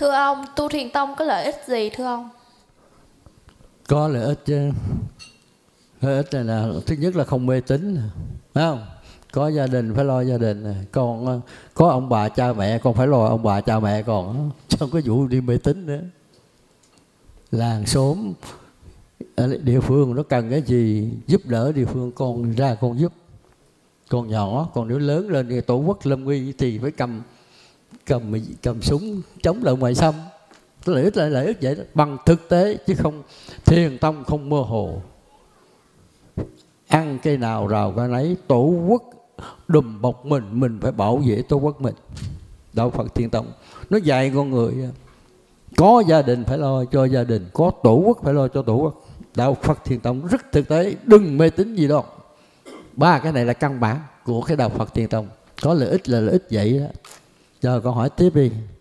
Thưa ông, tu thiền tông có lợi ích gì thưa ông? Có lợi ích chứ. Lợi ích này là thứ nhất là không mê tín, phải không? Có gia đình phải lo gia đình, con có ông bà cha mẹ con phải lo ông bà cha mẹ con, chứ không có vụ đi mê tín nữa. Làng xóm ở địa phương nó cần cái gì giúp đỡ địa phương, con ra con giúp. Còn nhỏ, còn nếu lớn lên thì tổ quốc lâm nguy thì phải cầm súng chống lại ngoại xâm. Lợi ích là lợi ích vậy đó, bằng thực tế chứ không thiền tông không mơ hồ. Ăn cây nào rào cái nấy, tổ quốc đùm bọc mình phải bảo vệ tổ quốc mình. Đạo Phật Thiền Tông nó dạy con người có gia đình phải lo cho gia đình, có tổ quốc phải lo cho tổ quốc. Đạo Phật Thiền Tông rất thực tế, đừng mê tín gì đâu. Ba cái này là căn bản của cái Đạo Phật Thiền Tông. Có lợi ích là lợi ích vậy đó. Giờ con hỏi tiếp đi.